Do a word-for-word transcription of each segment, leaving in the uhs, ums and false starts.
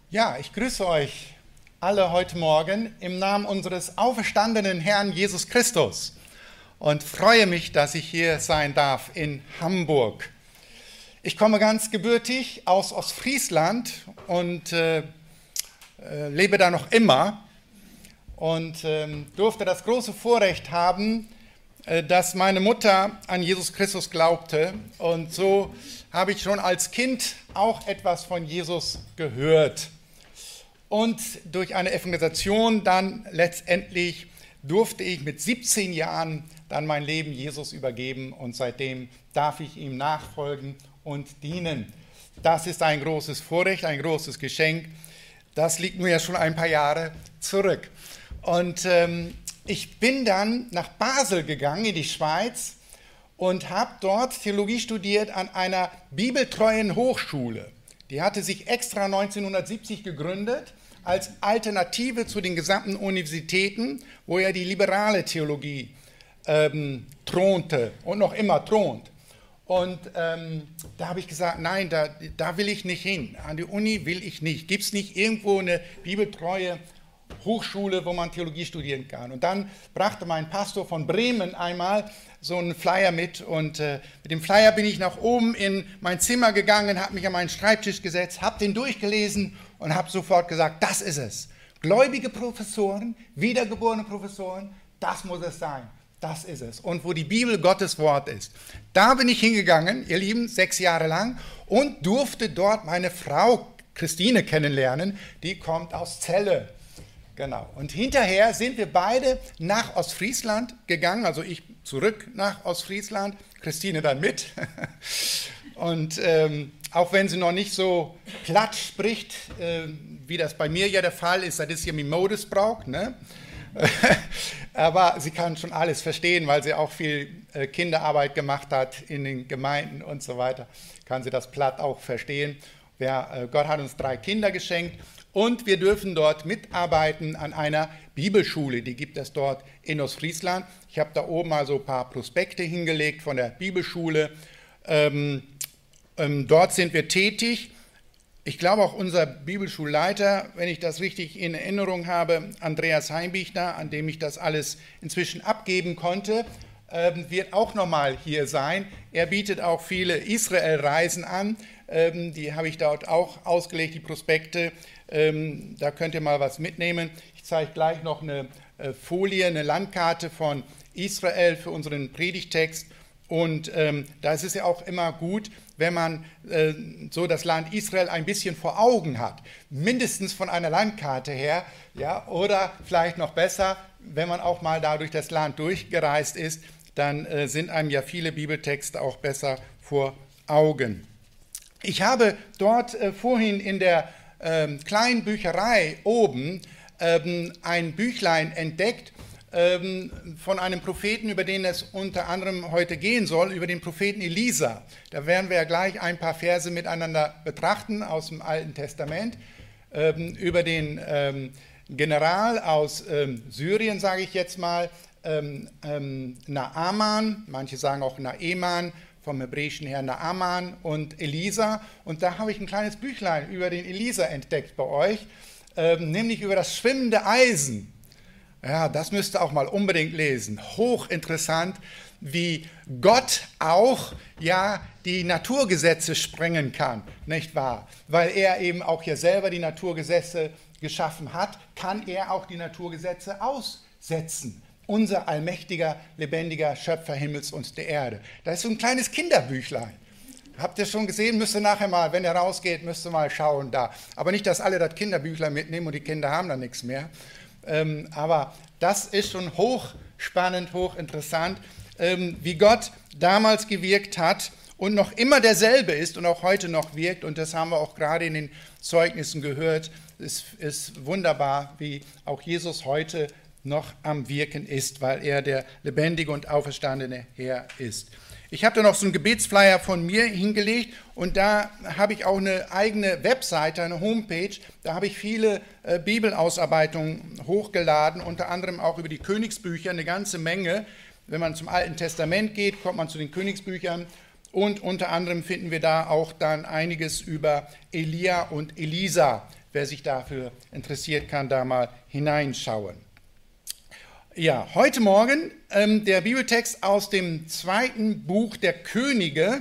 Ja, ich grüße euch alle heute Morgen im Namen unseres auferstandenen Herrn Jesus Christus und freue mich, dass ich hier sein darf in Hamburg. Ich komme ganz gebürtig aus Ostfriesland und äh, äh, lebe da noch immer und äh, durfte das große Vorrecht haben, äh, dass meine Mutter an Jesus Christus glaubte, und so habe ich schon als Kind auch etwas von Jesus gehört. Und durch eine Evangelisation dann letztendlich durfte ich mit siebzehn Jahren dann mein Leben Jesus übergeben, und seitdem darf ich ihm nachfolgen und dienen. Das ist ein großes Vorrecht, ein großes Geschenk. Das liegt nur ja schon ein paar Jahre zurück. Und ähm, ich bin dann nach Basel gegangen, in die Schweiz, und habe dort Theologie studiert an einer bibeltreuen Hochschule. Die hatte sich extra neunzehnhundertsiebzig gegründet als Alternative zu den gesamten Universitäten, wo ja die liberale Theologie ähm, thronte und noch immer thront. Und ähm, da habe ich gesagt, nein, da, da will ich nicht hin. An die Uni will ich nicht. Gibt es nicht irgendwo eine bibeltreue Hochschule, wo man Theologie studieren kann? Und dann brachte mein Pastor von Bremen einmal so einen Flyer mit, und äh, mit dem Flyer bin ich nach oben in mein Zimmer gegangen, habe mich an meinen Schreibtisch gesetzt, habe den durchgelesen und habe sofort gesagt, das ist es. Gläubige Professoren, wiedergeborene Professoren, das muss es sein. Das ist es. Und wo die Bibel Gottes Wort ist. Da bin ich hingegangen, ihr Lieben, sechs Jahre lang, und durfte dort meine Frau Christine kennenlernen. Die kommt aus Celle. Genau. Und hinterher sind wir beide nach Ostfriesland gegangen, also ich zurück nach Ostfriesland, Christine dann mit. Und ähm, auch wenn sie noch nicht so platt spricht, äh, wie das bei mir ja der Fall ist, das ist ja mit Modesbrauch, ne? Aber sie kann schon alles verstehen, weil sie auch viel äh, Kinderarbeit gemacht hat in den Gemeinden und so weiter, kann sie das platt auch verstehen. Ja, äh, Gott hat uns drei Kinder geschenkt. Und wir dürfen dort mitarbeiten an einer Bibelschule, die gibt es dort in Ostfriesland. Ich habe da oben mal so ein paar Prospekte hingelegt von der Bibelschule. Ähm, ähm, dort sind wir tätig. Ich glaube auch unser Bibelschulleiter, wenn ich das richtig in Erinnerung habe, Andreas Heimbichner, an dem ich das alles inzwischen abgeben konnte, ähm, wird auch nochmal hier sein. Er bietet auch viele Israel-Reisen an. Ähm, die habe ich dort auch ausgelegt, die Prospekte. Ähm, da könnt ihr mal was mitnehmen. Ich zeige gleich noch eine äh, Folie, eine Landkarte von Israel für unseren Predigtext. Und ähm, da ist es ja auch immer gut, wenn man äh, so das Land Israel ein bisschen vor Augen hat. Mindestens von einer Landkarte her, ja, oder vielleicht noch besser, wenn man auch mal da durch das Land durchgereist ist, dann äh, sind einem ja viele Bibeltexte auch besser vor Augen. Ich habe dort äh, vorhin in der ähm, kleinen Bücherei oben ähm, ein Büchlein entdeckt ähm, von einem Propheten, über den es unter anderem heute gehen soll, über den Propheten Elisa. Da werden wir ja gleich ein paar Verse miteinander betrachten aus dem Alten Testament, ähm, über den ähm, General aus ähm, Syrien, sage ich jetzt mal, ähm, ähm, Naaman, manche sagen auch Naeman, vom hebräischen her Naaman, und Elisa. Und da habe ich ein kleines Büchlein über den Elisa entdeckt bei euch, ähm, nämlich über das schwimmende Eisen. Ja, das müsst ihr auch mal unbedingt lesen. Hochinteressant, wie Gott auch ja die Naturgesetze sprengen kann, nicht wahr? Weil er eben auch hier selber die Naturgesetze geschaffen hat, kann er auch die Naturgesetze aussetzen. Unser allmächtiger, lebendiger Schöpfer Himmels und der Erde. Das ist so ein kleines Kinderbüchlein. Habt ihr schon gesehen? Müsst ihr nachher mal, wenn ihr rausgeht, müsst ihr mal schauen da. Aber nicht, dass alle das Kinderbüchlein mitnehmen und die Kinder haben dann nichts mehr. Ähm, aber das ist schon hochspannend, hochinteressant, ähm, wie Gott damals gewirkt hat und noch immer derselbe ist und auch heute noch wirkt. Und das haben wir auch gerade in den Zeugnissen gehört. Es ist wunderbar, wie auch Jesus heute noch am Wirken ist, weil er der lebendige und auferstandene Herr ist. Ich habe da noch so einen Gebetsflyer von mir hingelegt, und da habe ich auch eine eigene Webseite, eine Homepage. Da habe ich viele äh, Bibelausarbeitungen hochgeladen, unter anderem auch über die Königsbücher, eine ganze Menge. Wenn man zum Alten Testament geht, kommt man zu den Königsbüchern, und unter anderem finden wir da auch dann einiges über Elia und Elisa, wer sich dafür interessiert, kann da mal hineinschauen. Ja, heute Morgen ähm, der Bibeltext aus dem zweiten Buch der Könige,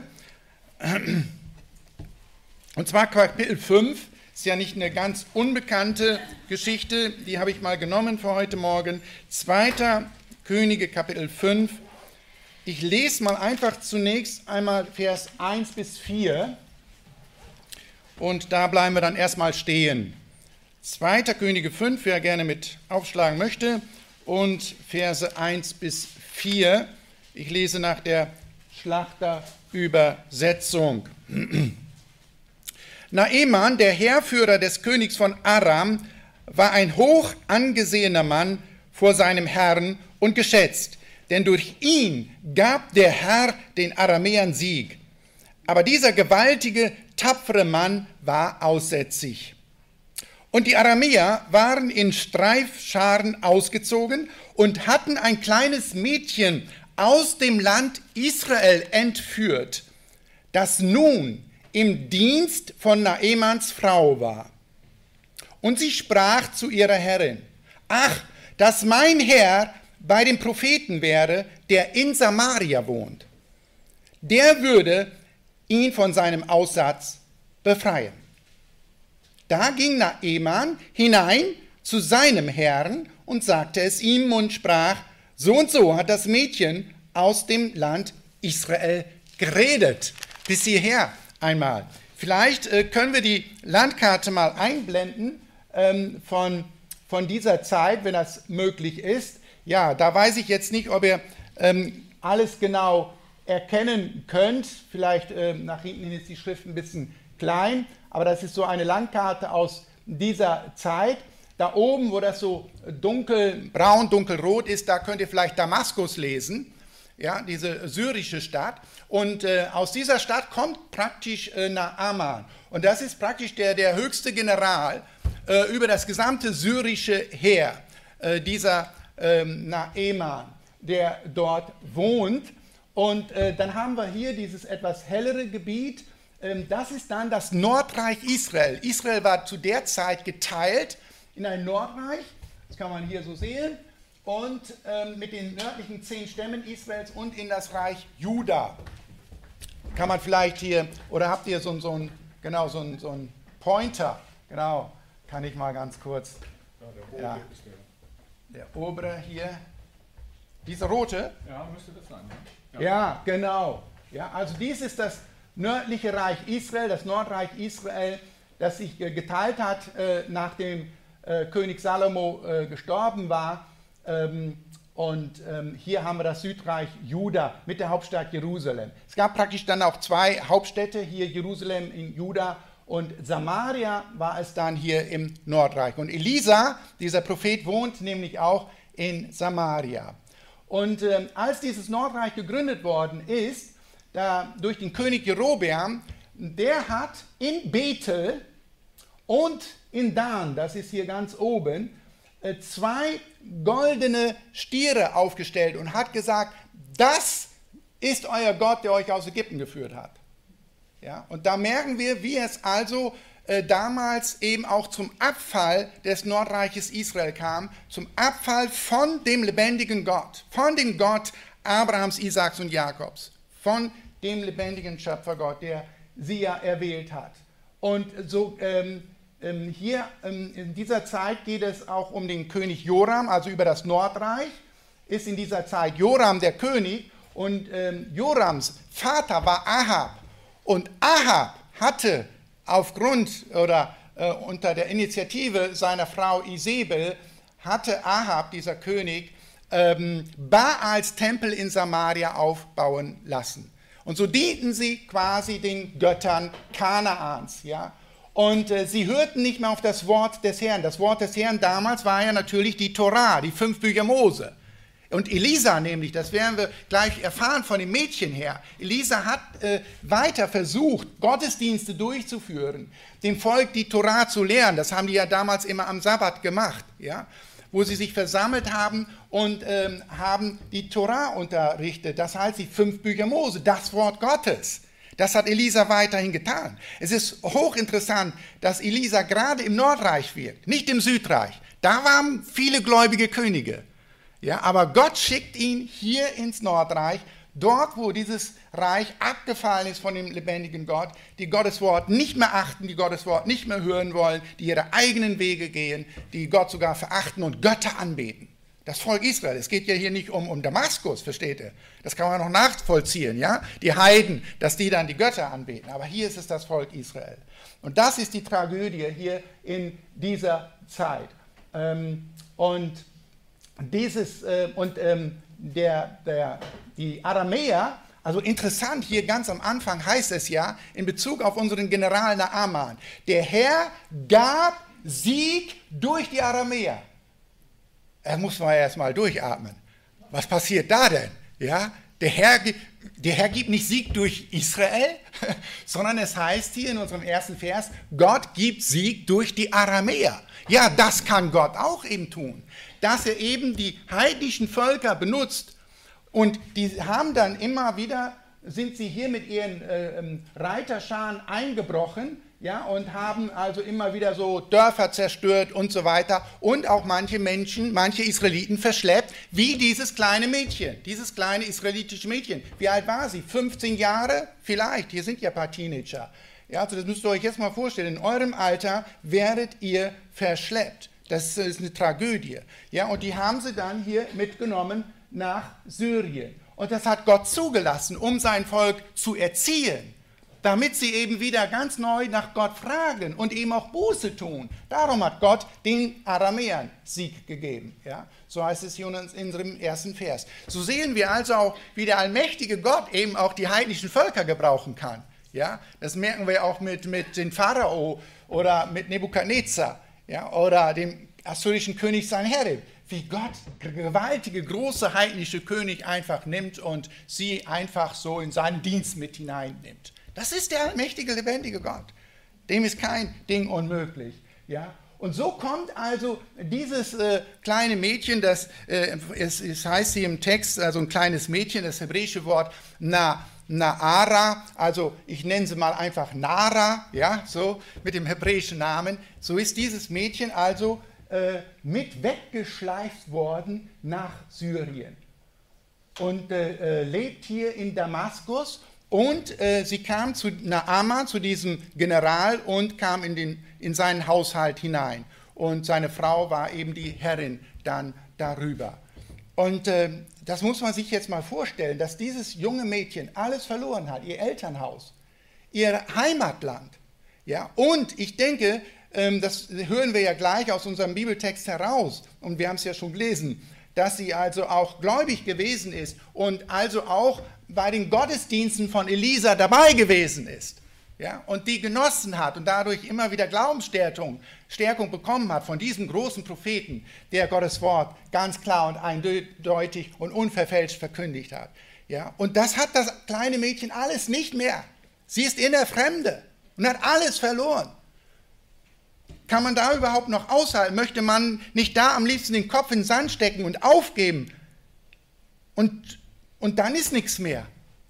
und zwar Kapitel fünf, ist ja nicht eine ganz unbekannte Geschichte, die habe ich mal genommen für heute Morgen. zweiter Könige, Kapitel fünf. Ich lese mal einfach zunächst einmal Vers eins bis vier und da bleiben wir dann erstmal stehen. zweiter Könige fünf, wer gerne mit aufschlagen möchte, und Verse eins bis vier. Ich lese nach der Schlachterübersetzung. Naeman, der Heerführer des Königs von Aram, war ein hoch angesehener Mann vor seinem Herrn und geschätzt, denn durch ihn gab der Herr den Aramäern Sieg. Aber dieser gewaltige, tapfere Mann war aussätzig. Und die Aramäer waren in Streifscharen ausgezogen und hatten ein kleines Mädchen aus dem Land Israel entführt, das nun im Dienst von Naemans Frau war. Und sie sprach zu ihrer Herrin: Ach, dass mein Herr bei dem Propheten wäre, der in Samaria wohnt. Der würde ihn von seinem Aussatz befreien. Da ging Naeman hinein zu seinem Herrn und sagte es ihm und sprach: So und so hat das Mädchen aus dem Land Israel geredet. Bis hierher einmal. Vielleicht äh, können wir die Landkarte mal einblenden ähm, von, von dieser Zeit, wenn das möglich ist. Ja, da weiß ich jetzt nicht, ob ihr ähm, alles genau erkennen könnt. Vielleicht äh, nach hinten hin ist die Schrift ein bisschen klein, aber das ist so eine Landkarte aus dieser Zeit. Da oben, wo das so dunkelbraun, dunkelrot ist, da könnt ihr vielleicht Damaskus lesen, ja, diese syrische Stadt. Und äh, aus dieser Stadt kommt praktisch äh, Naaman. Und das ist praktisch der, der höchste General äh, über das gesamte syrische Heer, äh, dieser äh, Naeman, der dort wohnt. Und äh, dann haben wir hier dieses etwas hellere Gebiet. Ähm, das ist dann das Nordreich Israel. Israel war zu der Zeit geteilt in ein Nordreich, das kann man hier so sehen, und ähm, mit den nördlichen zehn Stämmen Israels und in das Reich Juda. Kann man vielleicht hier, oder habt ihr so, so ein, genau, so ein, so ein Pointer, genau, kann ich mal ganz kurz, Ja, der rote ja, ist der. der obere hier, dieser rote? Ja, müsste das sein. Ja, Ja, genau. Ja, also dies ist das nördliche Reich Israel, das Nordreich Israel, das sich äh, geteilt hat, äh, nachdem äh, König Salomo äh, gestorben war. Ähm, und ähm, hier haben wir das Südreich Juda mit der Hauptstadt Jerusalem. Es gab praktisch dann auch zwei Hauptstädte, hier Jerusalem in Juda und Samaria war es dann hier im Nordreich. Und Elisa, dieser Prophet, wohnt nämlich auch in Samaria. Und ähm, als dieses Nordreich gegründet worden ist, da durch den König Jerobeam, der hat in Bethel und in Dan, das ist hier ganz oben, äh, zwei goldene Stiere aufgestellt und hat gesagt, das ist euer Gott, der euch aus Ägypten geführt hat. Ja, und da merken wir, wie es also äh, damals eben auch zum Abfall des Nordreiches Israel kam, zum Abfall von dem lebendigen Gott, von dem Gott Abrahams, Isaaks und Jakobs, von dem lebendigen Schöpfergott, der sie ja erwählt hat. Und so ähm, ähm, hier ähm, in dieser Zeit geht es auch um den König Joram, also über das Nordreich, ist in dieser Zeit Joram der König und ähm, Jorams Vater war Ahab. Und Ahab hatte aufgrund oder äh, unter der Initiative seiner Frau Isabel, hatte Ahab, dieser König, ähm, Baals Tempel in Samaria aufbauen lassen. Und so dienten sie quasi den Göttern Kanaans. Ja? Und äh, sie hörten nicht mehr auf das Wort des Herrn. Das Wort des Herrn damals war ja natürlich die Torah, die fünf Bücher Mose. Und Elisa nämlich, das werden wir gleich erfahren von dem Mädchen her, Elisa hat äh, weiter versucht, Gottesdienste durchzuführen, dem Volk die Torah zu lehren. Das haben die ja damals immer am Sabbat gemacht, ja? Wo sie sich versammelt haben und ähm, haben die Torah unterrichtet. Das heißt, die fünf Bücher Mose, das Wort Gottes. Das hat Elisa weiterhin getan. Es ist hochinteressant, dass Elisa gerade im Nordreich wirkt, nicht im Südreich. Da waren viele gläubige Könige. Ja, aber Gott schickt ihn hier ins Nordreich, dort, wo dieses Reich abgefallen ist von dem lebendigen Gott, die Gottes Wort nicht mehr achten, die Gottes Wort nicht mehr hören wollen, die ihre eigenen Wege gehen, die Gott sogar verachten und Götter anbeten. Das Volk Israel, es geht ja hier nicht um, um Damaskus, versteht ihr? Das kann man noch nachvollziehen, ja? Die Heiden, dass die dann die Götter anbeten. Aber hier ist es das Volk Israel. Und das ist die Tragödie hier in dieser Zeit. Ähm, und dieses, äh, und ähm, der, der, die Aramäer, also interessant, hier ganz am Anfang heißt es ja, in Bezug auf unseren General Naaman, der Herr gab Sieg durch die Aramäer. Da muss man erst mal durchatmen. Was passiert da denn? Ja, der Herr, der Herr gibt nicht Sieg durch Israel, sondern es heißt hier in unserem ersten Vers, Gott gibt Sieg durch die Aramäer. Ja, das kann Gott auch eben tun, dass er eben die heidnischen Völker benutzt und die haben dann immer wieder, sind sie hier mit ihren äh, Reiterscharen eingebrochen, ja, und haben also immer wieder so Dörfer zerstört und so weiter und auch manche Menschen, manche Israeliten verschleppt, wie dieses kleine Mädchen, dieses kleine israelitische Mädchen. Wie alt war sie? fünfzehn Jahre? Vielleicht, hier sind ja ein paar Teenager. Ja, also das müsst ihr euch jetzt mal vorstellen, in eurem Alter werdet ihr verschleppt. Das ist eine Tragödie. Ja, und die haben sie dann hier mitgenommen nach Syrien. Und das hat Gott zugelassen, um sein Volk zu erziehen, damit sie eben wieder ganz neu nach Gott fragen und eben auch Buße tun. Darum hat Gott den Aramäern Sieg gegeben. Ja? So heißt es hier in unserem ersten Vers. So sehen wir also auch, wie der allmächtige Gott eben auch die heidnischen Völker gebrauchen kann. Ja? Das merken wir auch mit, mit dem Pharao oder mit Nebukadnezar, ja? Oder dem assyrischen König Sanherib. Wie Gott gewaltige, große heidnische König einfach nimmt und sie einfach so in seinen Dienst mit hineinnimmt. Das ist der allmächtige, lebendige Gott. Dem ist kein Ding unmöglich. Ja? Und so kommt also dieses äh, kleine Mädchen, das äh, es, es heißt hier im Text, also ein kleines Mädchen, das hebräische Wort Na, Naara, also ich nenne sie mal einfach Nara, ja, so mit dem hebräischen Namen. So ist dieses Mädchen also äh, mit weggeschleift worden nach Syrien und äh, äh, lebt hier in Damaskus. Und äh, sie kam zu Naaman, zu diesem General, und kam in, den, in seinen Haushalt hinein. Und seine Frau war eben die Herrin dann darüber. Und äh, das muss man sich jetzt mal vorstellen, dass dieses junge Mädchen alles verloren hat, ihr Elternhaus, ihr Heimatland. Ja? Und ich denke, ähm, das hören wir ja gleich aus unserem Bibeltext heraus, und wir haben es ja schon gelesen, dass sie also auch gläubig gewesen ist und also auch bei den Gottesdiensten von Elisa dabei gewesen ist, ja, und die genossen hat und dadurch immer wieder Glaubensstärkung Stärkung bekommen hat von diesem großen Propheten, der Gottes Wort ganz klar und eindeutig und unverfälscht verkündigt hat. Ja, und das hat das kleine Mädchen alles nicht mehr. Sie ist in der Fremde und hat alles verloren. Kann man da überhaupt noch aushalten? Möchte man nicht da am liebsten den Kopf in den Sand stecken und aufgeben? Und, und dann ist nichts mehr.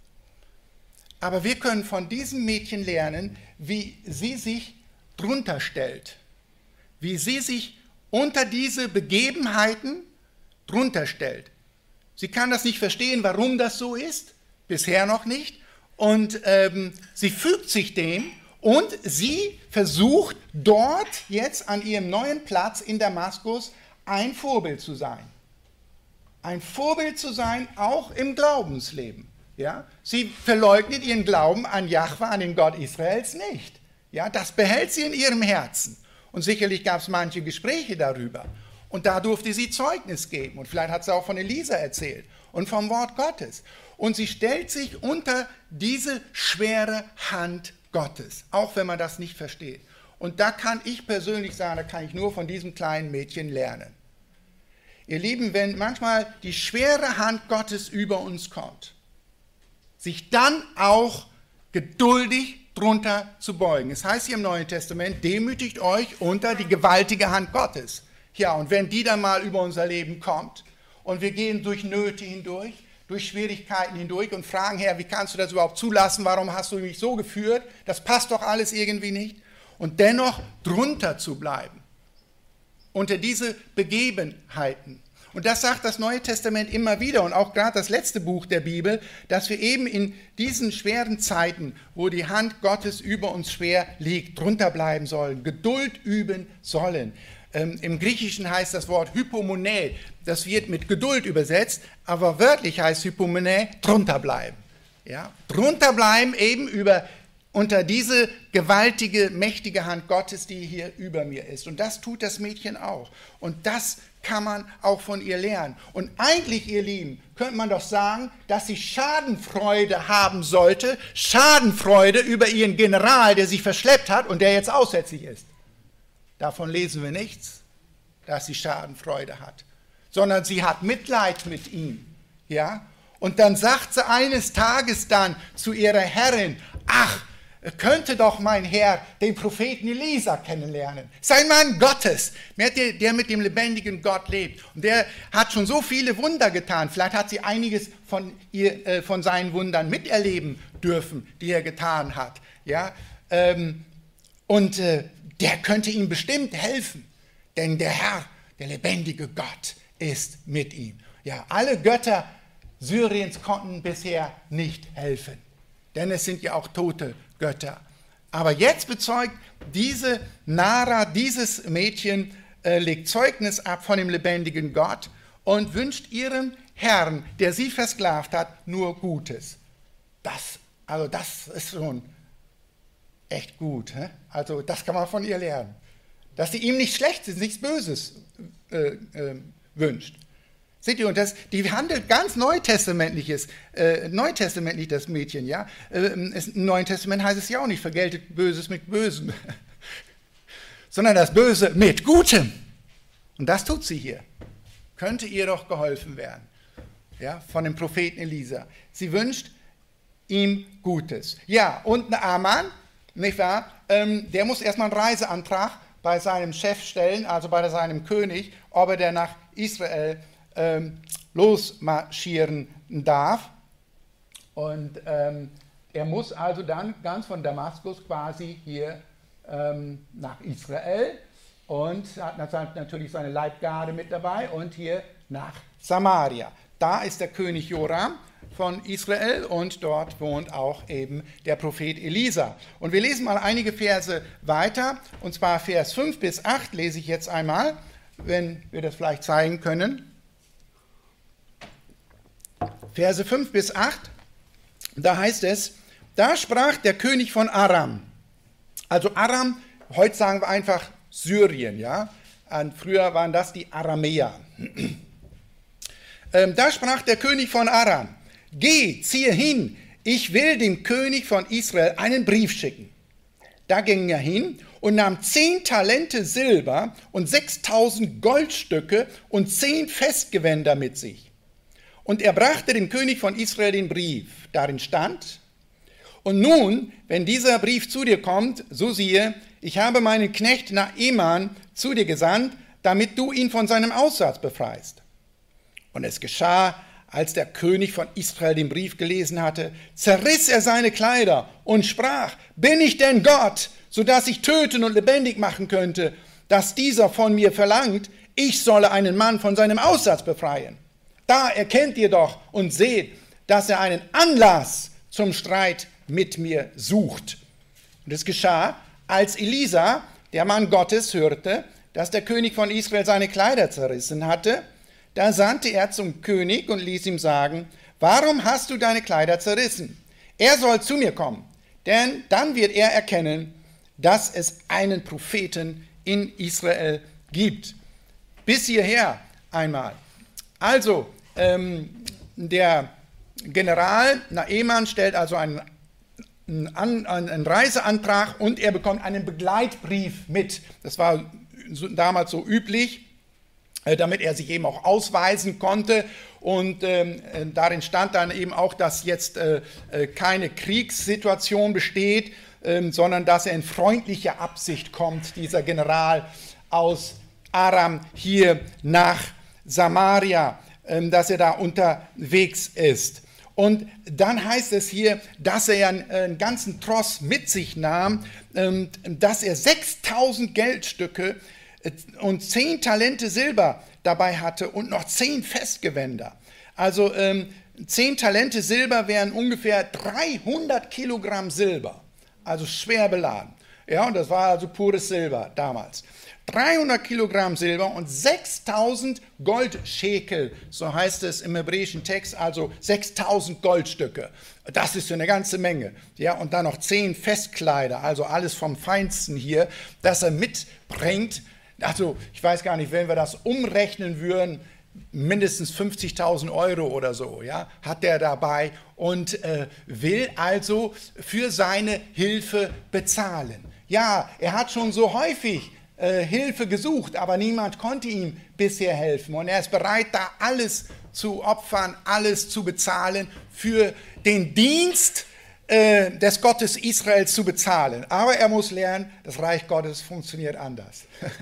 Aber wir können von diesem Mädchen lernen, wie sie sich drunter stellt. Wie sie sich unter diese Begebenheiten drunter stellt. Sie kann das nicht verstehen, warum das so ist. Bisher noch nicht. Und ähm, sie fügt sich dem. Und sie versucht dort jetzt an ihrem neuen Platz in Damaskus ein Vorbild zu sein. Ein Vorbild zu sein, auch im Glaubensleben. Ja? Sie verleugnet ihren Glauben an Jahwe, an den Gott Israels nicht. Ja? Das behält sie in ihrem Herzen. Und sicherlich gab es manche Gespräche darüber. Und da durfte sie Zeugnis geben. Und vielleicht hat sie auch von Elisa erzählt und vom Wort Gottes. Und sie stellt sich unter diese schwere Hand Gottes, auch wenn man das nicht versteht. Und da kann ich persönlich sagen, da kann ich nur von diesem kleinen Mädchen lernen. Ihr Lieben, wenn manchmal die schwere Hand Gottes über uns kommt, sich dann auch geduldig drunter zu beugen. Es heißt hier im Neuen Testament, demütigt euch unter die gewaltige Hand Gottes. Ja, und wenn die dann mal über unser Leben kommt und wir gehen durch Nöte hindurch, durch Schwierigkeiten hindurch und fragen, Herr, wie kannst du das überhaupt zulassen? Warum hast du mich so geführt? Das passt doch alles irgendwie nicht. Und dennoch drunter zu bleiben, unter diese Begebenheiten. Und das sagt das Neue Testament immer wieder und auch gerade das letzte Buch der Bibel, dass wir eben in diesen schweren Zeiten, wo die Hand Gottes über uns schwer liegt, drunter bleiben sollen, Geduld üben sollen. Ähm, Im Griechischen heißt das Wort Hypomone, das wird mit Geduld übersetzt, aber wörtlich heißt Hypomone drunter bleiben. Ja? Drunter bleiben eben über unter diese gewaltige, mächtige Hand Gottes, die hier über mir ist. Und das tut das Mädchen auch. Und das kann man auch von ihr lernen. Und eigentlich, ihr Lieben, könnte man doch sagen, dass sie Schadenfreude haben sollte, Schadenfreude über ihren General, der sie verschleppt hat und der jetzt aussätzlich ist. Davon lesen wir nichts, dass sie Schadenfreude hat, sondern sie hat Mitleid mit ihm. Ja? Und dann sagt sie eines Tages dann zu ihrer Herrin, ach, könnte doch mein Herr den Propheten Elisa kennenlernen. Sein Mann Gottes, der mit dem lebendigen Gott lebt. Und der hat schon so viele Wunder getan. Vielleicht hat sie einiges von, ihr, äh, von seinen Wundern miterleben dürfen, die er getan hat. Ja? Ähm, und äh, der könnte ihm bestimmt helfen. Denn der Herr, der lebendige Gott, ist mit ihm. Ja, alle Götter Syriens konnten bisher nicht helfen. Denn es sind ja auch tote Götter. Aber jetzt bezeugt diese Nara, dieses Mädchen, äh, legt Zeugnis ab von dem lebendigen Gott und wünscht ihrem Herrn, der sie versklavt hat, nur Gutes. Das, also das ist schon echt gut. Hä? Also das kann man von ihr lernen. Dass sie ihm nichts Schlechtes, nichts Böses äh, äh, wünscht. Seht ihr, und das, die handelt ganz neutestamentliches, äh, neutestamentlich das Mädchen, ja. Äh, Im Neuen Testament heißt es ja auch nicht, vergeltet Böses mit Bösem, sondern das Böse mit Gutem. Und das tut sie hier. Könnte ihr doch geholfen werden, ja, von dem Propheten Elisa. Sie wünscht ihm Gutes. Ja, und Naaman, nicht wahr, ähm, der muss erstmal einen Reiseantrag bei seinem Chef stellen, also bei seinem König, ob er denn nach Israel Ähm, losmarschieren darf. Und ähm, er muss also dann ganz von Damaskus quasi hier ähm, nach Israel und hat natürlich seine Leibgarde mit dabei und hier nach Samaria. Da ist der König Joram von Israel und dort wohnt auch eben der Prophet Elisa. Und wir lesen mal einige Verse weiter, und zwar Vers fünf bis acht lese ich jetzt einmal, wenn wir das vielleicht zeigen können. Verse fünf bis acht, da heißt es, da sprach der König von Aram, also Aram, heute sagen wir einfach Syrien, ja, und früher waren das die Aramäer. ähm, da sprach der König von Aram, geh, ziehe hin, ich will dem König von Israel einen Brief schicken. Da ging er hin und nahm zehn Talente Silber und sechstausend Goldstücke und zehn Festgewänder mit sich. Und er brachte dem König von Israel den Brief. Darin stand, und nun, wenn dieser Brief zu dir kommt, so siehe, ich habe meinen Knecht Naaman zu dir gesandt, damit du ihn von seinem Aussatz befreist. Und es geschah, als der König von Israel den Brief gelesen hatte, zerriss er seine Kleider und sprach, bin ich denn Gott, sodass ich töten und lebendig machen könnte, dass dieser von mir verlangt, ich solle einen Mann von seinem Aussatz befreien. Da erkennt ihr doch und seht, dass er einen Anlass zum Streit mit mir sucht. Und es geschah, als Elisa, der Mann Gottes, hörte, dass der König von Israel seine Kleider zerrissen hatte, da sandte er zum König und ließ ihm sagen, warum hast du deine Kleider zerrissen? Er soll zu mir kommen, denn dann wird er erkennen, dass es einen Propheten in Israel gibt. Bis hierher einmal. Also, ähm, der General Naaman stellt also einen, einen, einen Reiseantrag und er bekommt einen Begleitbrief mit. Das war so, damals so üblich, äh, damit er sich eben auch ausweisen konnte. Und ähm, darin stand dann eben auch, dass jetzt äh, keine Kriegssituation besteht, äh, sondern dass er in freundlicher Absicht kommt, dieser General aus Aram hier nach Samaria. ähm, dass er da unterwegs ist. Und dann heißt es hier, dass er einen, einen ganzen Tross mit sich nahm, ähm, dass er sechstausend Geldstücke und zehn Talente Silber dabei hatte und noch zehn Festgewänder. Also ähm, zehn Talente Silber wären ungefähr dreihundert Kilogramm Silber, also schwer beladen. Ja, und das war also pures Silber damals. dreihundert Kilogramm Silber und sechstausend Goldschekel, so heißt es im hebräischen Text, also sechstausend Goldstücke. Das ist eine ganze Menge. Ja, und dann noch zehn Festkleider, also alles vom Feinsten hier, das er mitbringt. Also ich weiß gar nicht, wenn wir das umrechnen würden, mindestens fünfzigtausend Euro oder so, ja, hat er dabei und äh, will also für seine Hilfe bezahlen. Ja, er hat schon so häufig äh, Hilfe gesucht, aber niemand konnte ihm bisher helfen. Und er ist bereit, da alles zu opfern, alles zu bezahlen, für den Dienst äh, des Gottes Israels zu bezahlen. Aber er muss lernen, das Reich Gottes funktioniert anders.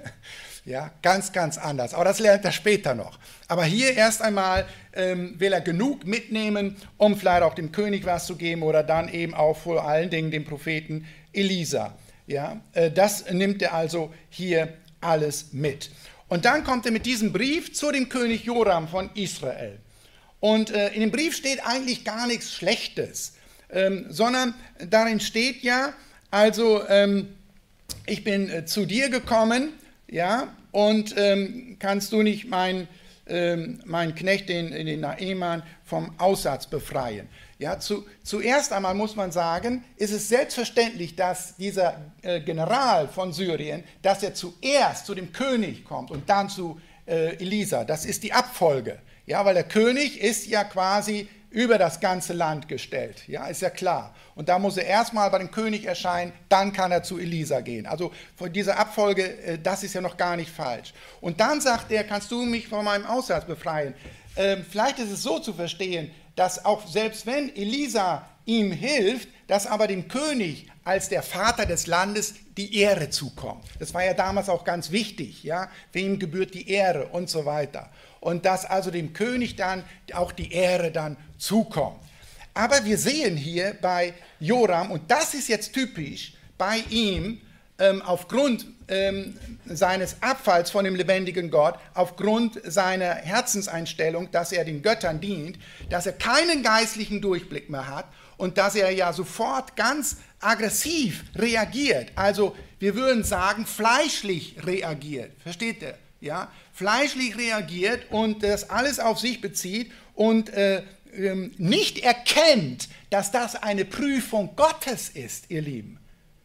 Ja, ganz, ganz anders. Aber das lernt er später noch. Aber hier erst einmal ähm, will er genug mitnehmen, um vielleicht auch dem König was zu geben oder dann eben auch vor allen Dingen dem Propheten Elisa. Ja, äh, das nimmt er also hier alles mit. Und dann kommt er mit diesem Brief zu dem König Joram von Israel. Und äh, in dem Brief steht eigentlich gar nichts Schlechtes, ähm, sondern darin steht ja, also ähm, ich bin äh, zu dir gekommen, ja, und ähm, kannst du nicht meinen ähm, mein Knecht, den, den Naaman, vom Aussatz befreien? Ja, zu, zuerst einmal muss man sagen, ist es selbstverständlich, dass dieser äh, General von Syrien, dass er zuerst zu dem König kommt und dann zu äh, Elisa. Das ist die Abfolge, ja, weil der König ist ja quasi über das ganze Land gestellt, ja, ist ja klar. Und da muss er erstmal bei dem König erscheinen, dann kann er zu Elisa gehen. Also von dieser Abfolge, das ist ja noch gar nicht falsch. Und dann sagt er, kannst du mich von meinem Aussatz befreien? Ähm, vielleicht ist es so zu verstehen, dass auch selbst wenn Elisa ihm hilft, dass aber dem König als der Vater des Landes die Ehre zukommt. Das war ja damals auch ganz wichtig, ja, wem gebührt die Ehre und so weiter. Und dass also dem König dann auch die Ehre dann zukommt. Aber wir sehen hier bei Joram, und das ist jetzt typisch bei ihm, ähm, aufgrund ähm, seines Abfalls von dem lebendigen Gott, aufgrund seiner Herzenseinstellung, dass er den Göttern dient, dass er keinen geistlichen Durchblick mehr hat und dass er ja sofort ganz aggressiv reagiert. Also wir würden sagen, fleischlich reagiert. Versteht ihr? Ja? Fleischlich reagiert und das alles auf sich bezieht und äh, nicht erkennt, dass das eine Prüfung Gottes ist, ihr Lieben.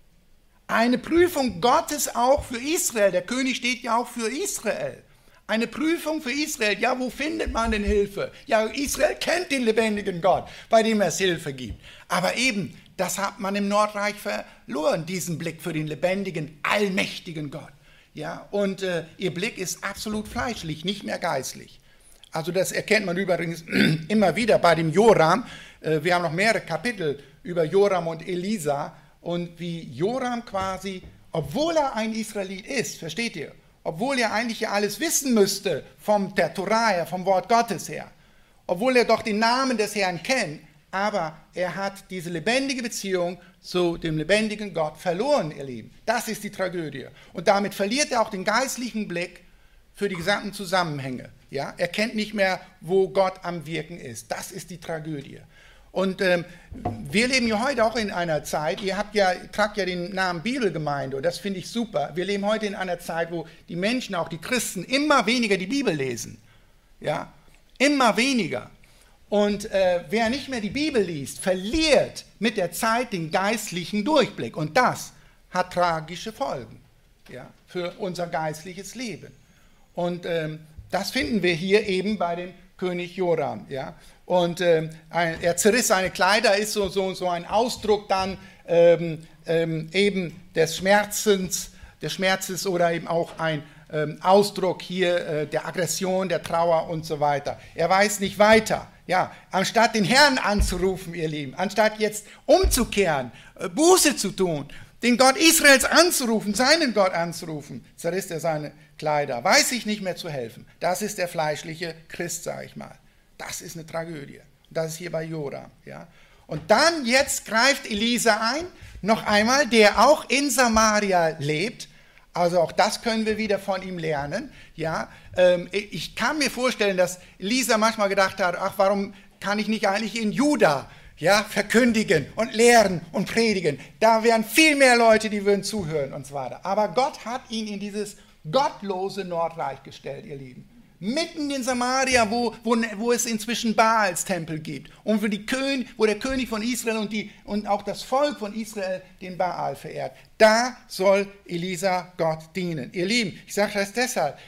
Eine Prüfung Gottes auch für Israel. Der König steht ja auch für Israel. Eine Prüfung für Israel. Ja, wo findet man denn Hilfe? Ja, Israel kennt den lebendigen Gott, bei dem es Hilfe gibt. Aber eben, das hat man im Nordreich verloren, diesen Blick für den lebendigen, allmächtigen Gott. Ja, und äh, ihr Blick ist absolut fleischlich, nicht mehr geistlich. Also das erkennt man übrigens immer wieder bei dem Joram. Wir haben noch mehrere Kapitel über Joram und Elisa und wie Joram quasi, obwohl er ein Israelit ist, versteht ihr, obwohl er eigentlich ja alles wissen müsste vom der Torah her, vom Wort Gottes her, obwohl er doch den Namen des Herrn kennt, aber er hat diese lebendige Beziehung zu dem lebendigen Gott verloren, ihr Lieben. Das ist die Tragödie. Und damit verliert er auch den geistlichen Blick für die gesamten Zusammenhänge. Ja, er kennt nicht mehr, wo Gott am Wirken ist. Das ist die Tragödie. Und ähm, wir leben ja heute auch in einer Zeit, ihr habt ja, tragt ja den Namen Bibelgemeinde und das finde ich super. Wir leben heute in einer Zeit, wo die Menschen, auch die Christen, immer weniger die Bibel lesen. Ja, immer weniger. Und äh, wer nicht mehr die Bibel liest, verliert mit der Zeit den geistlichen Durchblick. Und das hat tragische Folgen, ja, für unser geistliches Leben. Und ähm, das finden wir hier eben bei dem König Joram. Ja? Und ähm, ein, er zerriss seine Kleider, ist so, so, so ein Ausdruck dann ähm, ähm, eben des Schmerzens, des Schmerzes oder eben auch ein ähm, Ausdruck hier äh, der Aggression, der Trauer und so weiter. Er weiß nicht weiter. Ja, anstatt den Herrn anzurufen, ihr Lieben, anstatt jetzt umzukehren, äh, Buße zu tun, den Gott Israels anzurufen, seinen Gott anzurufen, zerriss er seine Kleider, weiß sich nicht mehr zu helfen. Das ist der fleischliche Christ, sage ich mal. Das ist eine Tragödie. Das ist hier bei Joram. Ja. Und dann, jetzt greift Elisa ein, noch einmal, der auch in Samaria lebt. Also auch das können wir wieder von ihm lernen. Ja. Ähm, ich kann mir vorstellen, dass Elisa manchmal gedacht hat, ach, warum kann ich nicht eigentlich in Juda ja, verkündigen und lehren und predigen? Da wären viel mehr Leute, die würden zuhören und so weiter. Aber Gott hat ihn in dieses gottlose Nordreich gestellt, ihr Lieben. Mitten in Samaria, wo, wo, wo es inzwischen Baals Tempel gibt und wo, die König, wo der König von Israel und, die, und auch das Volk von Israel den Baal verehrt. Da soll Elisa Gott dienen. Ihr Lieben, ich sage das deshalb,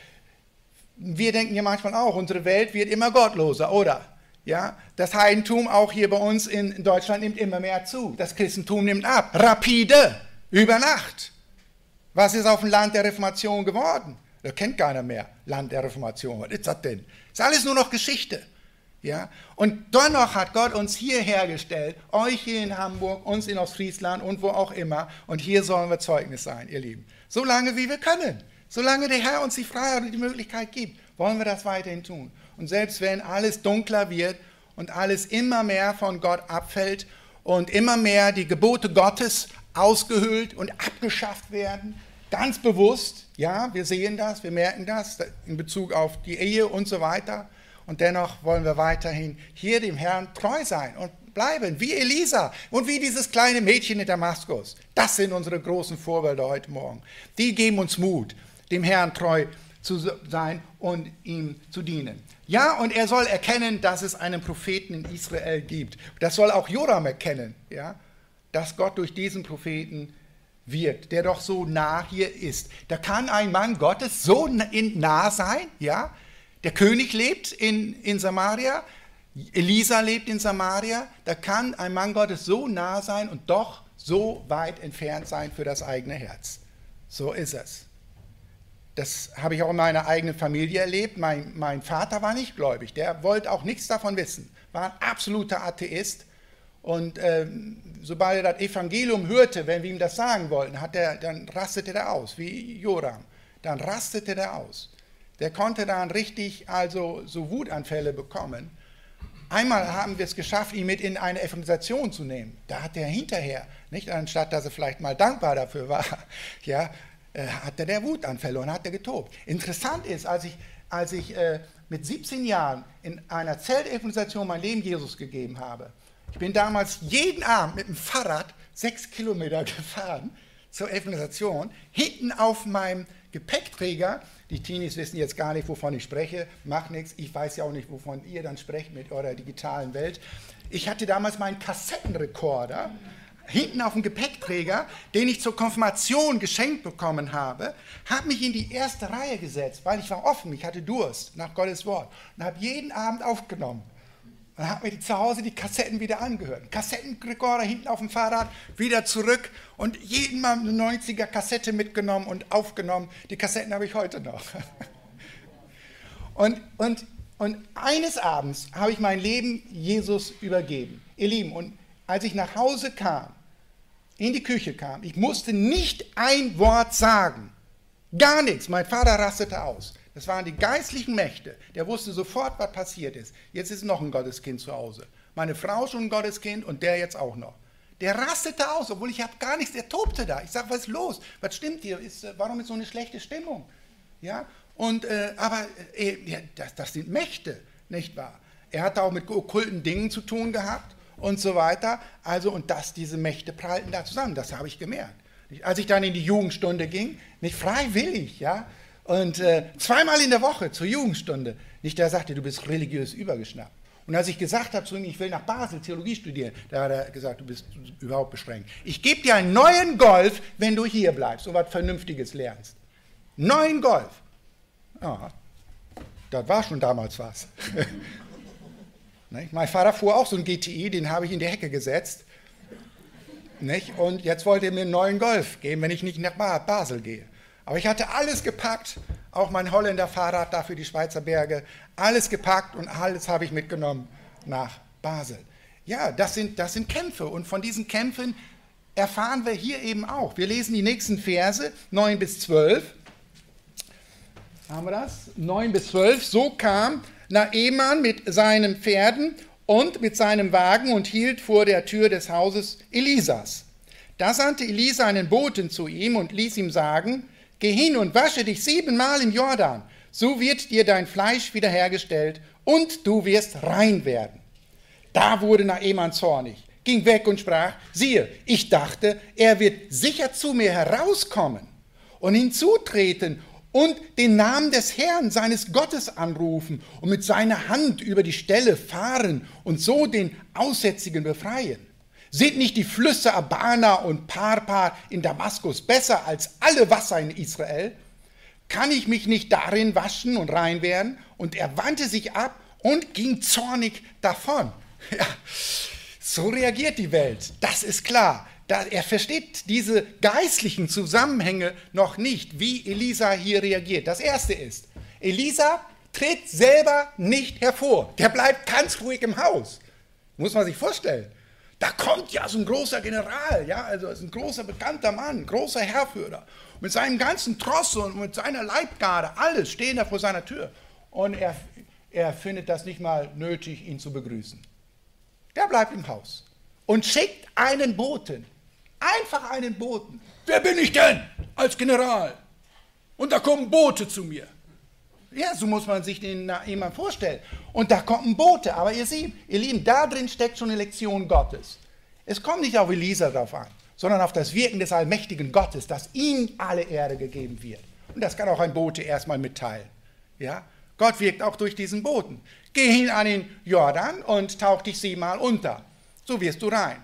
wir denken ja manchmal auch, unsere Welt wird immer gottloser, oder? Ja, das Heidentum auch hier bei uns in Deutschland nimmt immer mehr zu. Das Christentum nimmt ab. Rapide, über Nacht. Was ist auf dem Land der Reformation geworden? Das kennt keiner mehr. Land der Reformation. Was ist das denn? Das ist alles nur noch Geschichte. Ja? Und dennoch hat Gott uns hierher gestellt, euch hier in Hamburg, uns in Ostfriesland und wo auch immer. Und hier sollen wir Zeugnis sein, ihr Lieben. So lange wie wir können. Solange der Herr uns die Freiheit und die Möglichkeit gibt, wollen wir das weiterhin tun. Und selbst wenn alles dunkler wird und alles immer mehr von Gott abfällt und immer mehr die Gebote Gottes ausgehöhlt und abgeschafft werden, ganz bewusst, ja, wir sehen das, wir merken das in Bezug auf die Ehe und so weiter. Und dennoch wollen wir weiterhin hier dem Herrn treu sein und bleiben, wie Elisa und wie dieses kleine Mädchen in Damaskus. Das sind unsere großen Vorbilder heute Morgen. Die geben uns Mut, dem Herrn treu zu sein und ihm zu dienen. Ja, und er soll erkennen, dass es einen Propheten in Israel gibt. Das soll auch Joram erkennen, ja, dass Gott durch diesen Propheten wirkt, der doch so nah hier ist. Da kann ein Mann Gottes so nah sein, ja. Der König lebt in, in Samaria, Elisa lebt in Samaria, da kann ein Mann Gottes so nah sein und doch so weit entfernt sein für das eigene Herz. So ist es. Das habe ich auch in meiner eigenen Familie erlebt. Mein, mein Vater war nicht gläubig, der wollte auch nichts davon wissen, war ein absoluter Atheist. Und ähm, sobald er das Evangelium hörte, wenn wir ihm das sagen wollten, hat er, dann rastete er aus, wie Joram. Dann rastete er aus. Der konnte dann richtig also so Wutanfälle bekommen. Einmal haben wir es geschafft, ihn mit in eine Evangelisation zu nehmen. Da hat er hinterher, nicht anstatt dass er vielleicht mal dankbar dafür war, ja, äh, hatte der Wutanfälle und hat er getobt. Interessant ist, als ich, als ich äh, mit siebzehn Jahren in einer Zeltevangelisation mein Leben Jesus gegeben habe, ich bin damals jeden Abend mit dem Fahrrad sechs Kilometer gefahren zur Evangelisation, hinten auf meinem Gepäckträger. Die Teenies wissen jetzt gar nicht, wovon ich spreche, macht nichts. Ich weiß ja auch nicht, wovon ihr dann sprecht mit eurer digitalen Welt. Ich hatte damals meinen Kassettenrekorder hinten auf dem Gepäckträger, den ich zur Konfirmation geschenkt bekommen habe, habe mich in die erste Reihe gesetzt, weil ich war offen, ich hatte Durst nach Gottes Wort und habe jeden Abend aufgenommen. Und habe mir zu Hause die Kassetten wieder angehört. Kassettenrekorder hinten auf dem Fahrrad, wieder zurück und jeden Mal eine neunziger Kassette mitgenommen und aufgenommen. Die Kassetten habe ich heute noch. Und, und, und eines Abends habe ich mein Leben Jesus übergeben. Ihr Lieben, und als ich nach Hause kam, in die Küche kam, ich musste nicht ein Wort sagen. Gar nichts. Mein Vater rastete aus. Das waren die geistlichen Mächte. Der wusste sofort, was passiert ist. Jetzt ist noch ein Gotteskind zu Hause. Meine Frau schon ein Gotteskind und der jetzt auch noch. Der rastete aus, obwohl ich habe gar nichts, der tobte da. Ich sage, was ist los? Was stimmt hier? Ist, warum ist so eine schlechte Stimmung? Ja? Und, äh, aber äh, ja, das, das sind Mächte, nicht wahr? Er hatte auch mit okkulten Dingen zu tun gehabt und so weiter. Also, und dass diese Mächte prallten da zusammen, das habe ich gemerkt. Als ich dann in die Jugendstunde ging, nicht freiwillig, ja, und äh, zweimal in der Woche zur Jugendstunde. Nicht, der sagte, du bist religiös übergeschnappt. Und als ich gesagt habe zu ihm, ich will nach Basel Theologie studieren, da hat er gesagt, du bist überhaupt beschränkt. Ich gebe dir einen neuen Golf, wenn du hier bleibst und was Vernünftiges lernst. Neuen Golf. Ja, das war schon damals was. Mein Vater fuhr auch so einen G T I, den habe ich in die Hecke gesetzt. Nicht? Und jetzt wollte er mir einen neuen Golf geben, wenn ich nicht nach Basel gehe. Aber ich hatte alles gepackt, auch mein Holländer Fahrrad da für die Schweizer Berge, alles gepackt und alles habe ich mitgenommen nach Basel. Ja, das sind, das sind Kämpfe und von diesen Kämpfen erfahren wir hier eben auch. Wir lesen die nächsten Verse, neun bis zwölf. Haben wir das? neun bis zwölf. So kam Naaman mit seinen Pferden und mit seinem Wagen und hielt vor der Tür des Hauses Elisas. Da sandte Elisa einen Boten zu ihm und ließ ihm sagen, geh hin und wasche dich siebenmal im Jordan, so wird dir dein Fleisch wiederhergestellt und du wirst rein werden. Da wurde Naaman zornig, ging weg und sprach, siehe, ich dachte, er wird sicher zu mir herauskommen und hinzutreten und den Namen des Herrn, seines Gottes anrufen und mit seiner Hand über die Stelle fahren und so den Aussätzigen befreien. Sind nicht die Flüsse Abana und Parpar in Damaskus besser als alle Wasser in Israel? Kann ich mich nicht darin waschen und rein werden? Und er wandte sich ab und ging zornig davon. Ja, so reagiert die Welt, das ist klar. Er versteht diese geistlichen Zusammenhänge noch nicht, wie Elisa hier reagiert. Das Erste ist, Elisa tritt selber nicht hervor. Der bleibt ganz ruhig im Haus. Muss man sich vorstellen. Da kommt ja so ein großer General, ja, also ist ein großer bekannter Mann, großer Heerführer. Mit seinem ganzen Tross und mit seiner Leibgarde, alles stehen da vor seiner Tür. Und er, er findet das nicht mal nötig, ihn zu begrüßen. Der bleibt im Haus und schickt einen Boten, einfach einen Boten. Wer bin ich denn als General? Und da kommt ein Bote zu mir. Ja, so muss man sich den jemand vorstellen. Und da kommt ein Bote. Aber ihr seht, ihr Lieben, da drin steckt schon eine Lektion Gottes. Es kommt nicht auf Elisa drauf an, sondern auf das Wirken des allmächtigen Gottes, dass ihm alle Ehre gegeben wird. Und das kann auch ein Bote erstmal mitteilen. Ja? Gott wirkt auch durch diesen Boten. Geh hin an den Jordan und tauch dich siebenmal unter. So wirst du rein.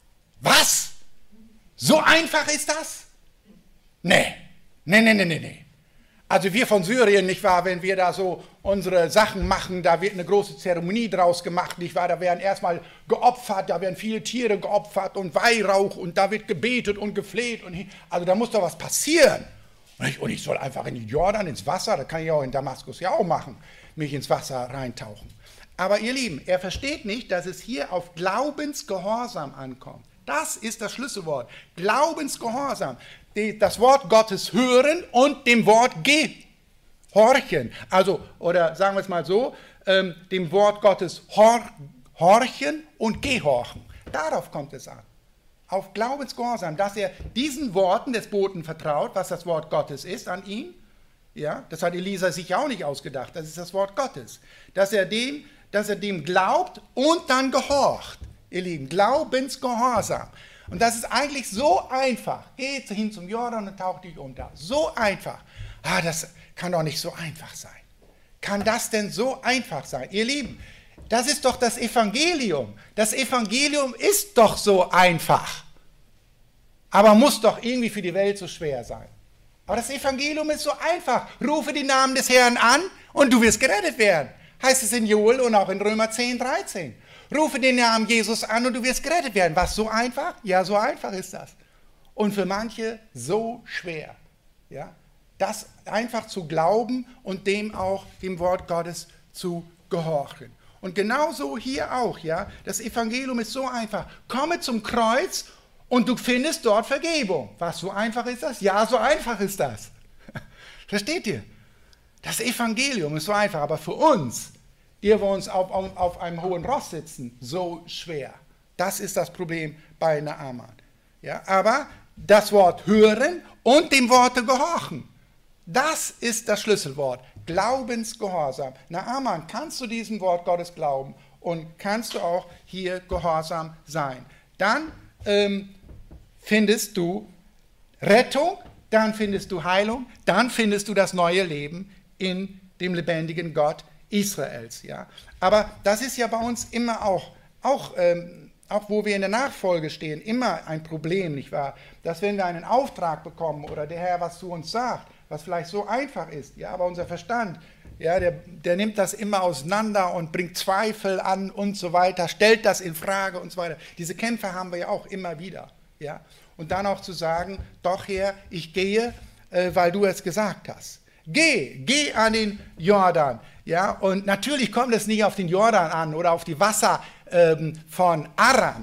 Was? So einfach ist das? Nee, nee, nee, nee, nee, nee. Also wir von Syrien, nicht wahr, wenn wir da so unsere Sachen machen, da wird eine große Zeremonie draus gemacht, nicht wahr, da werden erstmal geopfert, da werden viele Tiere geopfert und Weihrauch und da wird gebetet und gefleht. Und also da muss doch was passieren. Und ich, und ich soll einfach in den Jordan, ins Wasser, das kann ich auch in Damaskus ja auch machen, mich ins Wasser reintauchen. Aber ihr Lieben, er versteht nicht, dass es hier auf Glaubensgehorsam ankommt. Das ist das Schlüsselwort. Glaubensgehorsam. Das Wort Gottes hören und dem Wort gehorchen. Also, oder sagen wir es mal so, ähm, dem Wort Gottes hor horchen und gehorchen. Darauf kommt es an. Auf Glaubensgehorsam, dass er diesen Worten des Boten vertraut, was das Wort Gottes ist an ihn. Ja, das hat Elisa sich auch nicht ausgedacht, das ist das Wort Gottes. Dass er dem, dass er dem glaubt und dann gehorcht. Ihr Lieben, Glaubensgehorsam. Und das ist eigentlich so einfach. Geh hin zum Jordan und tauch dich unter. So einfach. Ah, das kann doch nicht so einfach sein. Kann das denn so einfach sein? Ihr Lieben, das ist doch das Evangelium. Das Evangelium ist doch so einfach. Aber muss doch irgendwie für die Welt so schwer sein. Aber das Evangelium ist so einfach. Rufe den Namen des Herrn an und du wirst gerettet werden. Heißt es in Joel und auch in Römer zehn, dreizehn. Rufe den Namen Jesus an und du wirst gerettet werden. Was, so einfach? Ja, so einfach ist das. Und für manche so schwer. Ja? Das einfach zu glauben und dem auch, dem Wort Gottes zu gehorchen. Und genauso hier auch. Ja? Das Evangelium ist so einfach. Komme zum Kreuz und du findest dort Vergebung. Was, so einfach ist das? Ja, so einfach ist das. Versteht ihr? Das Evangelium ist so einfach, aber für uns, die wir uns auf, auf, auf einem hohen Ross sitzen, so schwer. Das ist das Problem bei Naaman. Ja, aber das Wort hören und dem Worte gehorchen, das ist das Schlüsselwort. Glaubensgehorsam. Naaman, kannst du diesem Wort Gottes glauben und kannst du auch hier gehorsam sein. Dann ähm, findest du Rettung, dann findest du Heilung, dann findest du das neue Leben in dem lebendigen Gott Israels. Ja? Aber das ist ja bei uns immer auch, auch, ähm, auch wo wir in der Nachfolge stehen, immer ein Problem, nicht wahr? Dass wenn wir einen Auftrag bekommen oder der Herr was zu uns sagt, was vielleicht so einfach ist, ja, aber unser Verstand, ja, der, der nimmt das immer auseinander und bringt Zweifel an und so weiter, stellt das in Frage und so weiter. Diese Kämpfe haben wir ja auch immer wieder. Ja? Und dann auch zu sagen, doch Herr, ich gehe, äh, weil du es gesagt hast. Geh, geh an den Jordan. Ja, und natürlich kommt es nicht auf den Jordan an oder auf die Wasser ähm, von Aram,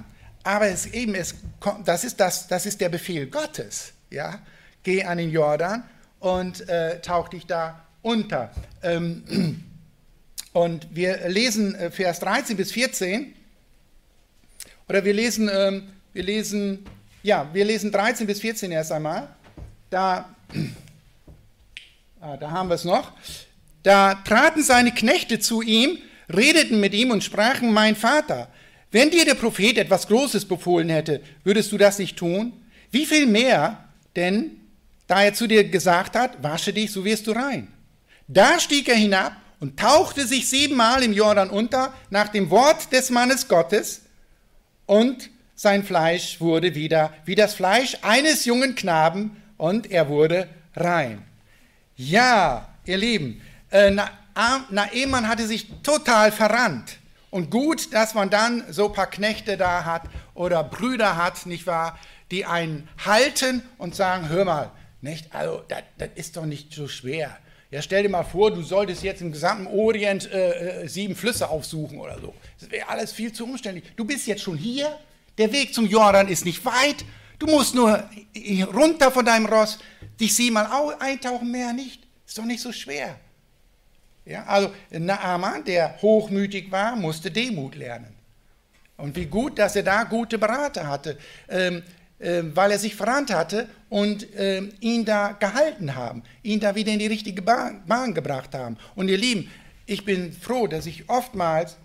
aber es eben, es, das, ist das, das ist der Befehl Gottes. Ja? Geh an den Jordan und äh, tauch dich da unter. Ähm, und wir lesen äh, Vers dreizehn bis vierzehn, oder wir lesen, ähm, wir lesen, ja, wir lesen dreizehn bis vierzehn erst einmal. Da, ah, da haben wir es noch. Da traten seine Knechte zu ihm, redeten mit ihm und sprachen: Mein Vater, wenn dir der Prophet etwas Großes befohlen hätte, würdest du das nicht tun? Wie viel mehr denn, da er zu dir gesagt hat, wasche dich, so wirst du rein. Da stieg er hinab und tauchte sich siebenmal im Jordan unter, nach dem Wort des Mannes Gottes, und sein Fleisch wurde wieder wie das Fleisch eines jungen Knaben, und er wurde rein. Ja, ihr Lieben, äh, Naaman hatte sich total verrannt. Und gut, dass man dann so ein paar Knechte da hat oder Brüder hat, nicht wahr, die einen halten und sagen: Hör mal, nicht, also das, das ist doch nicht so schwer. Ja, stell dir mal vor, du solltest jetzt im gesamten Orient äh, äh, sieben Flüsse aufsuchen oder so. Das wäre alles viel zu umständlich. Du bist jetzt schon hier, der Weg zum Jordan ist nicht weit, du musst nur runter von deinem Ross, dich siebenmal eintauchen, mehr nicht. Ist doch nicht so schwer. Ja, also Naaman, der hochmütig war, musste Demut lernen. Und wie gut, dass er da gute Berater hatte, ähm, äh, weil er sich verrannt hatte und äh, ihn da gehalten haben, ihn da wieder in die richtige Bahn, Bahn gebracht haben. Und ihr Lieben, ich bin froh, dass ich oftmals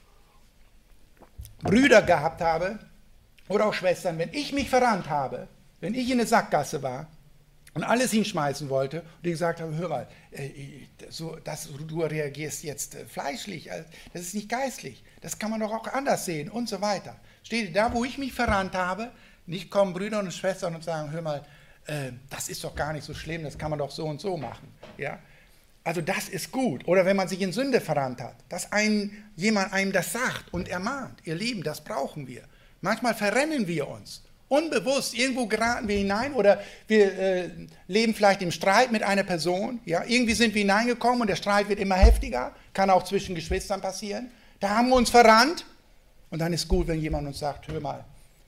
Brüder gehabt habe oder auch Schwestern, wenn ich mich verrannt habe, wenn ich in eine Sackgasse war und alles hinschmeißen wollte und die gesagt haben: Hör mal, äh, so, das, du reagierst jetzt äh, fleischlich, äh, das ist nicht geistlich, das kann man doch auch anders sehen und so weiter. Steht da, wo ich mich verrannt habe, nicht kommen Brüder und Schwestern und sagen: Hör mal, äh, das ist doch gar nicht so schlimm, das kann man doch so und so machen. Ja? Also das ist gut. Oder wenn man sich in Sünde verrannt hat, dass ein, jemand einem das sagt und ermahnt. Ihr Lieben, das brauchen wir. Manchmal verrennen wir uns. Unbewusst, irgendwo geraten wir hinein oder wir äh, leben vielleicht im Streit mit einer Person. Ja? Irgendwie sind wir hineingekommen und der Streit wird immer heftiger. Kann auch zwischen Geschwistern passieren. Da haben wir uns verrannt. Und dann ist gut, wenn jemand uns sagt: Hör mal,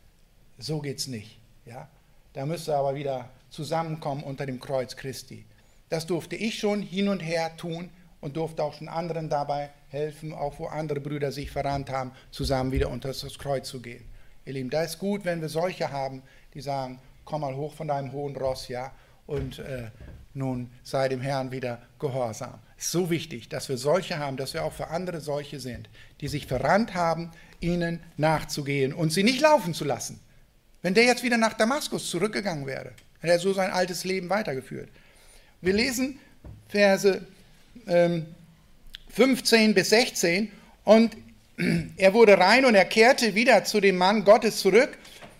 so geht's nicht. Ja? Da müsst ihr aber wieder zusammenkommen unter dem Kreuz Christi. Das durfte ich schon hin und her tun und durfte auch schon anderen dabei helfen, auch wo andere Brüder sich verrannt haben, zusammen wieder unter das Kreuz zu gehen. Ihr Lieben, da ist gut, wenn wir solche haben, die sagen: Komm mal hoch von deinem hohen Ross, ja, und äh, nun sei dem Herrn wieder gehorsam. Es ist so wichtig, dass wir solche haben, dass wir auch für andere solche sind, die sich verrannt haben, ihnen nachzugehen und sie nicht laufen zu lassen. Wenn der jetzt wieder nach Damaskus zurückgegangen wäre, hätte er so sein altes Leben weitergeführt. Wir lesen Verse ähm, fünfzehn bis sechzehn, und er wurde rein und er kehrte wieder zu dem Mann Gottes zurück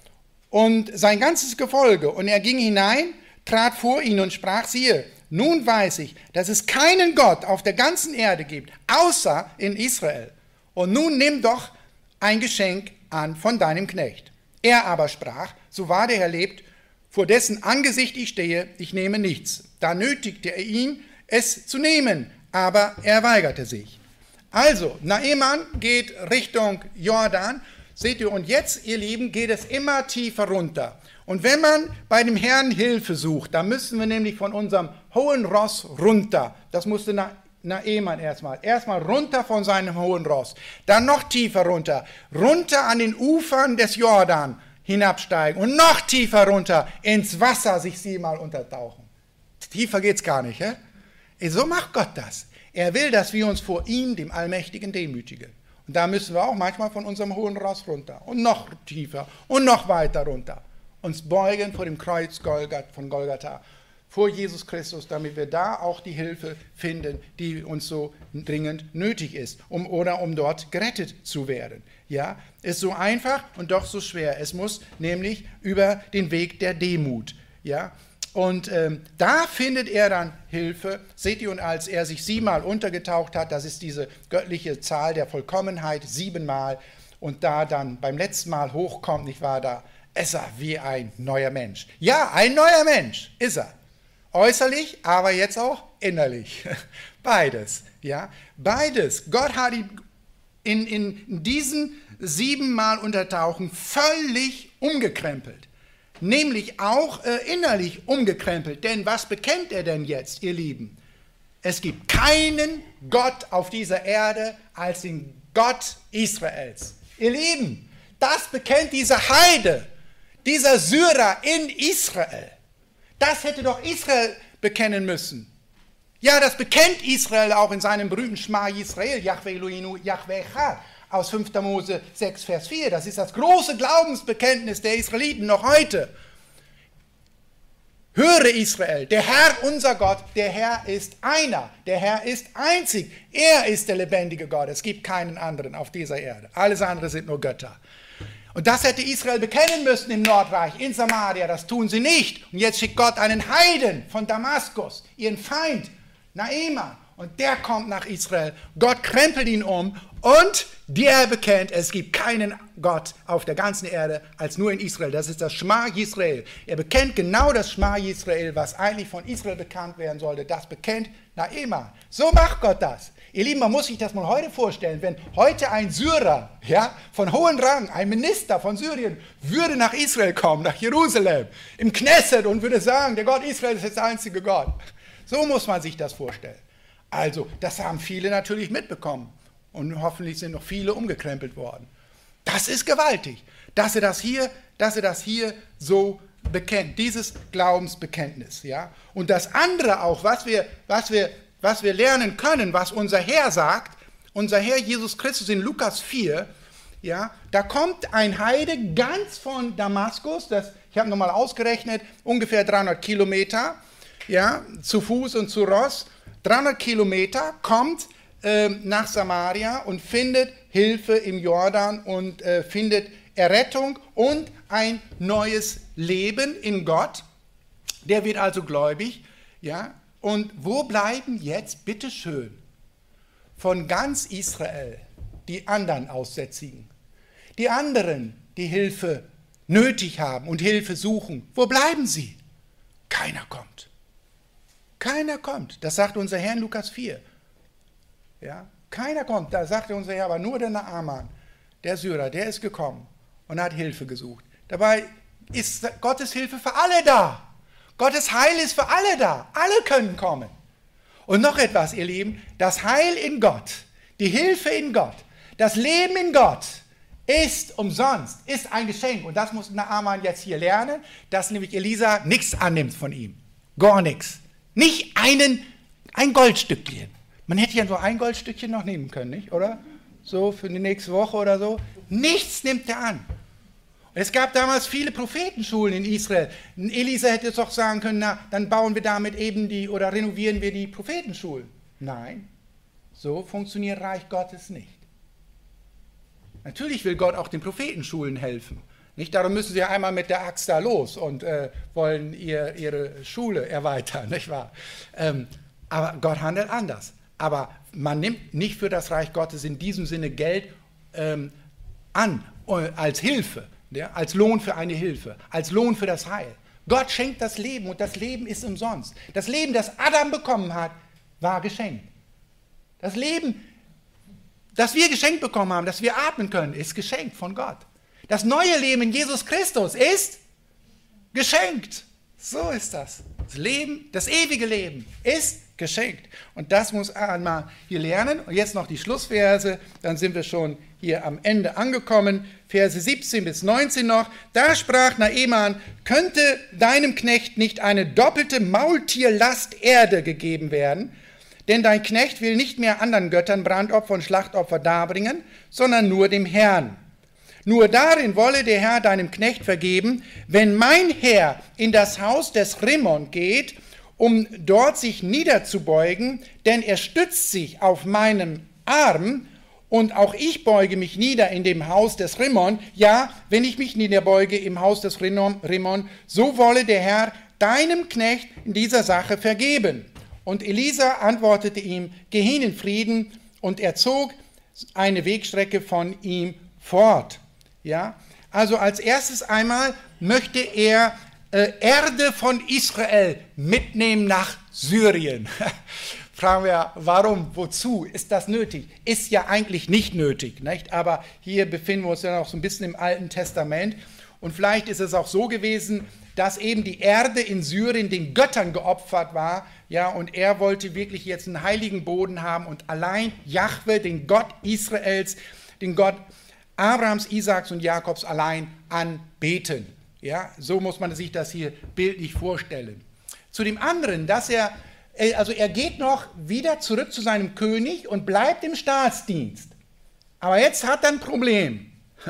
und sein ganzes Gefolge. Und er ging hinein, trat vor ihn und sprach: Siehe, nun weiß ich, dass es keinen Gott auf der ganzen Erde gibt, außer in Israel. Und nun nimm doch ein Geschenk an von deinem Knecht. Er aber sprach: So wahr der Herr lebt, vor dessen Angesicht ich stehe, ich nehme nichts. Da nötigte er ihn, es zu nehmen, aber er weigerte sich. Also, Naaman geht Richtung Jordan. Seht ihr, und jetzt, ihr Lieben, geht es immer tiefer runter. Und wenn man bei dem Herrn Hilfe sucht, dann müssen wir nämlich von unserem hohen Ross runter. Das musste Na Naaman erstmal. Erstmal runter von seinem hohen Ross. Dann noch tiefer runter. Runter an den Ufern des Jordan hinabsteigen. Und noch tiefer runter ins Wasser sich siebenmal untertauchen. Tiefer geht's gar nicht. Hä? So macht Gott das. Er will, dass wir uns vor ihm, dem Allmächtigen, demütigen. Und da müssen wir auch manchmal von unserem hohen Ross runter und noch tiefer und noch weiter runter. Uns beugen vor dem Kreuz Golgat, von Golgatha, vor Jesus Christus, damit wir da auch die Hilfe finden, die uns so dringend nötig ist, um, oder um dort gerettet zu werden. Ja, ist so einfach und doch so schwer. Es muss nämlich über den Weg der Demut. Ja, und ähm, da findet er dann Hilfe. Seht ihr, und als er sich siebenmal untergetaucht hat, das ist diese göttliche Zahl der Vollkommenheit, siebenmal, und da dann beim letzten Mal hochkommt, nicht wahr, da ist er wie ein neuer Mensch. Ja, ein neuer Mensch ist er. Äußerlich, aber jetzt auch innerlich. Beides, ja, beides. Gott hat ihn in, in diesen siebenmal untertauchen, völlig umgekrempelt. Nämlich auch äh, innerlich umgekrempelt. Denn was bekennt er denn jetzt, ihr Lieben? Es gibt keinen Gott auf dieser Erde als den Gott Israels. Ihr Lieben, das bekennt dieser Heide, dieser Syrer in Israel. Das hätte doch Israel bekennen müssen. Ja, das bekennt Israel auch in seinem berühmten Schma Yisrael, Yahweh Eloheinu, Yahweh Echad, aus fünfter Mose sechs, Vers vier. Das ist das große Glaubensbekenntnis der Israeliten noch heute. Höre Israel, der Herr, unser Gott, der Herr ist einer, der Herr ist einzig. Er ist der lebendige Gott. Es gibt keinen anderen auf dieser Erde. Alles andere sind nur Götter. Und das hätte Israel bekennen müssen im Nordreich, in Samaria. Das tun sie nicht. Und jetzt schickt Gott einen Heiden von Damaskus, ihren Feind, Naaman. Und der kommt nach Israel. Gott krempelt ihn um und der bekennt, es gibt keinen Gott auf der ganzen Erde als nur in Israel. Das ist das Schma Yisrael. Er bekennt genau das Schma Yisrael, was eigentlich von Israel bekannt werden sollte. Das bekennt Naaman. So macht Gott das. Ihr Lieben, man muss sich das mal heute vorstellen, wenn heute ein Syrer, ja, von hohem Rang, ein Minister von Syrien, würde nach Israel kommen, nach Jerusalem, im Knesset und würde sagen, der Gott Israel ist der einzige Gott. So muss man sich das vorstellen. Also, das haben viele natürlich mitbekommen und hoffentlich sind noch viele umgekrempelt worden. Das ist gewaltig, dass er das hier, dass er das hier so bekennt, dieses Glaubensbekenntnis, ja. Und das andere auch, was wir, was wir Was wir lernen können, was unser Herr sagt, unser Herr Jesus Christus in Lukas vier, ja, da kommt ein Heide ganz von Damaskus, das, ich habe nochmal ausgerechnet, ungefähr dreihundert Kilometer, ja, zu Fuß und zu Ross, dreihundert Kilometer, kommt äh, nach Samaria und findet Hilfe im Jordan und äh, findet Errettung und ein neues Leben in Gott. Der wird also gläubig, ja. Und wo bleiben jetzt, bitteschön, von ganz Israel die anderen Aussätzigen? Die anderen, die Hilfe nötig haben und Hilfe suchen. Wo bleiben sie? Keiner kommt. Keiner kommt. Das sagt unser Herr in Lukas vier. Ja, keiner kommt. Da sagte unser Herr, aber nur der Naaman, der Syrer, der ist gekommen und hat Hilfe gesucht. Dabei ist Gottes Hilfe für alle da. Gottes Heil ist für alle da. Alle können kommen. Und noch etwas, ihr Lieben, das Heil in Gott, die Hilfe in Gott, das Leben in Gott ist umsonst, ist ein Geschenk. Und das muss Naaman jetzt hier lernen, dass nämlich Elisa nichts annimmt von ihm. Gar nichts. Nicht einen, ein Goldstückchen. Man hätte ja so ein Goldstückchen noch nehmen können, nicht? Oder? So für die nächste Woche oder so. Nichts nimmt er an. Es gab damals viele Prophetenschulen in Israel. Elisa hätte doch sagen können, na, dann bauen wir damit eben die, oder renovieren wir die Prophetenschulen. Nein, so funktioniert Reich Gottes nicht. Natürlich will Gott auch den Prophetenschulen helfen. Nicht? Darum müssen sie ja einmal mit der Axt da los und äh, wollen ihr, ihre Schule erweitern, nicht wahr? Ähm, aber Gott handelt anders. Aber man nimmt nicht für das Reich Gottes in diesem Sinne Geld ähm, an, äh, als Hilfe. Ja, als Lohn für eine Hilfe, als Lohn für das Heil. Gott schenkt das Leben und das Leben ist umsonst. Das Leben, das Adam bekommen hat, war geschenkt. Das Leben, das wir geschenkt bekommen haben, das wir atmen können, ist geschenkt von Gott. Das neue Leben in Jesus Christus ist geschenkt. So ist das. Das Leben, das ewige Leben ist geschenkt. Und das muss einmal hier lernen. Und jetzt noch die Schlussverse, dann sind wir schon hier am Ende angekommen. Verse siebzehn bis neunzehn noch. Da sprach Naaman, könnte deinem Knecht nicht eine doppelte Maultierlast Erde gegeben werden? Denn dein Knecht will nicht mehr anderen Göttern Brandopfer und Schlachtopfer darbringen, sondern nur dem Herrn. Nur darin wolle der Herr deinem Knecht vergeben, wenn mein Herr in das Haus des Rimmon geht, um dort sich niederzubeugen, denn er stützt sich auf meinem Arm, und auch ich beuge mich nieder in dem Haus des Rimmon. Ja, wenn ich mich niederbeuge im Haus des Rimmon, so wolle der Herr deinem Knecht in dieser Sache vergeben. Und Elisa antwortete ihm, geh hin in Frieden, und er zog eine Wegstrecke von ihm fort. Ja, also als erstes einmal möchte er äh, Erde von Israel mitnehmen nach Syrien. fragen wir, warum, wozu, ist das nötig? Ist ja eigentlich nicht nötig, nicht? Aber hier befinden wir uns ja noch so ein bisschen im Alten Testament und vielleicht ist es auch so gewesen, dass eben die Erde in Syrien den Göttern geopfert war, ja, und er wollte wirklich jetzt einen heiligen Boden haben und allein Jahwe, den Gott Israels, den Gott Abrahams, Isaaks und Jakobs allein anbeten. Ja, so muss man sich das hier bildlich vorstellen. Zu dem anderen, dass er, also er geht noch wieder zurück zu seinem König und bleibt im Staatsdienst. Aber jetzt hat er ein Problem.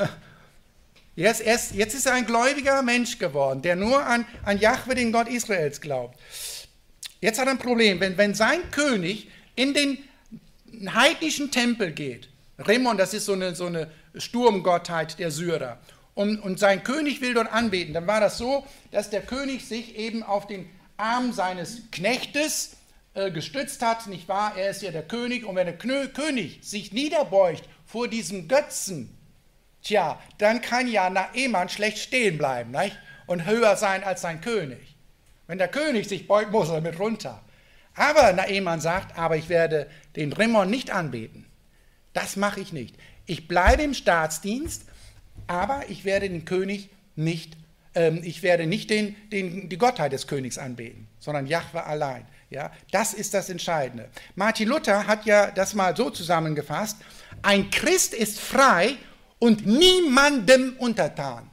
Jetzt, erst, jetzt ist er ein gläubiger Mensch geworden, der nur an, an Jahwe, den Gott Israels, glaubt. Jetzt hat er ein Problem, wenn, wenn sein König in den heidnischen Tempel geht, Rimmon, das ist so eine, so eine Sturmgottheit der Syrer, und, und sein König will dort anbeten, dann war das so, dass der König sich eben auf den Arm seines Knechtes äh, gestützt hat, nicht wahr? Er ist ja der König, und wenn der Knö König sich niederbeugt vor diesem Götzen, tja, dann kann ja Naaman schlecht stehen bleiben, nicht? Und höher sein als sein König. Wenn der König sich beugt, muss er mit runter. Aber Naaman sagt, aber ich werde den Rimmon nicht anbeten. Das mache ich nicht. Ich bleibe im Staatsdienst, aber ich werde den König nicht, ähm, ich werde nicht den, den, die Gottheit des Königs anbeten, sondern Jahwe allein. Ja, das ist das Entscheidende. Martin Luther hat ja das mal so zusammengefasst: Ein Christ ist frei und niemandem untertan.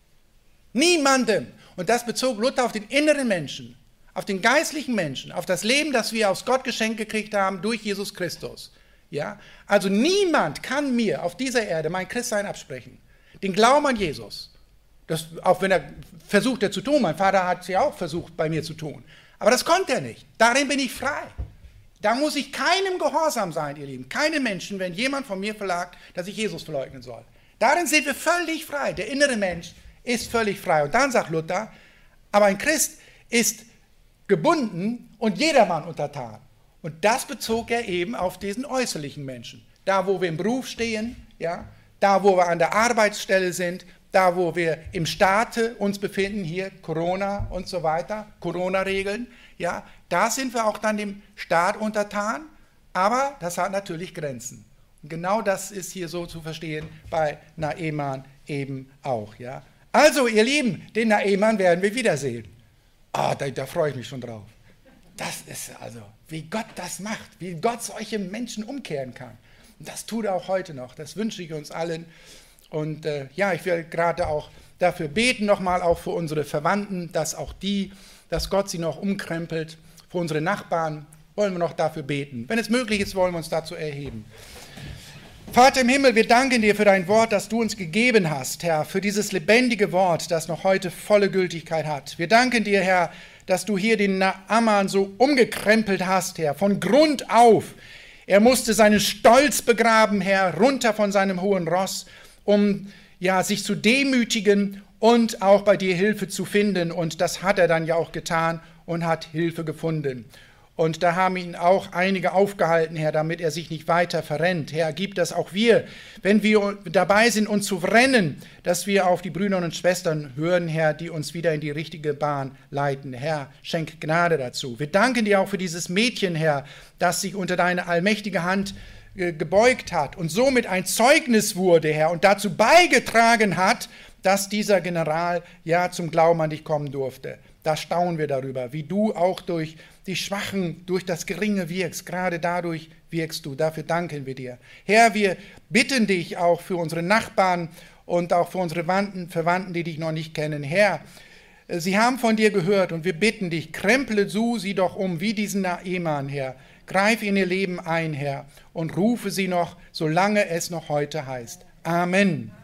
Niemandem. Und das bezog Luther auf den inneren Menschen, auf den geistlichen Menschen, auf das Leben, das wir aus Gott geschenkt gekriegt haben durch Jesus Christus. Ja? Also niemand kann mir auf dieser Erde mein Christsein absprechen. Den Glauben an Jesus. Das, auch wenn er versucht, er zu tun. Mein Vater hat es ja auch versucht, bei mir zu tun. Aber das konnte er nicht. Darin bin ich frei. Da muss ich keinem gehorsam sein, ihr Lieben. Keinem Menschen, wenn jemand von mir verlangt, dass ich Jesus verleugnen soll. Darin sind wir völlig frei. Der innere Mensch ist völlig frei. Und dann sagt Luther, aber ein Christ ist gebunden und jedermann untertan. Und das bezog er eben auf diesen äußerlichen Menschen. Da, wo wir im Beruf stehen, ja, da, wo wir an der Arbeitsstelle sind, da, wo wir im Staate uns befinden, hier Corona und so weiter, Corona-Regeln, ja, da sind wir auch dann dem Staat untertan, aber das hat natürlich Grenzen. Und genau das ist hier so zu verstehen bei Naaman eben auch. Ja. Also, ihr Lieben, den Naaman werden wir wiedersehen. Ah, da, da freue ich mich schon drauf. Das ist also, wie Gott das macht, wie Gott solche Menschen umkehren kann. Und das tut er auch heute noch, das wünsche ich uns allen. Und äh, ja, ich will gerade auch dafür beten, nochmal auch für unsere Verwandten, dass auch die, dass Gott sie noch umkrempelt. Für unsere Nachbarn wollen wir noch dafür beten. Wenn es möglich ist, wollen wir uns dazu erheben. Vater im Himmel, wir danken dir für dein Wort, das du uns gegeben hast, Herr, für dieses lebendige Wort, das noch heute volle Gültigkeit hat. Wir danken dir, Herr, dass du hier den Naaman so umgekrempelt hast, Herr, von Grund auf. Er musste seinen Stolz begraben, Herr, runter von seinem hohen Ross, um ja, sich zu demütigen und auch bei dir Hilfe zu finden. Und das hat er dann ja auch getan und hat Hilfe gefunden. Und da haben ihn auch einige aufgehalten, Herr, damit er sich nicht weiter verrennt. Herr, gib das auch wir, wenn wir dabei sind, uns zu verrennen, dass wir auf die Brüder und Schwestern hören, Herr, die uns wieder in die richtige Bahn leiten. Herr, schenk Gnade dazu. Wir danken dir auch für dieses Mädchen, Herr, das sich unter deine allmächtige Hand äh, gebeugt hat und somit ein Zeugnis wurde, Herr, und dazu beigetragen hat, dass dieser General ja zum Glauben an dich kommen durfte. Da staunen wir darüber, wie du auch durch die Schwachen, durch das Geringe wirkst. Gerade dadurch wirkst du. Dafür danken wir dir. Herr, wir bitten dich auch für unsere Nachbarn und auch für unsere Verwandten, die dich noch nicht kennen. Herr, sie haben von dir gehört und wir bitten dich, kremple du sie doch um wie diesen Naaman, Herr. Greif in ihr Leben ein, Herr, und rufe sie noch, solange es noch heute heißt. Amen.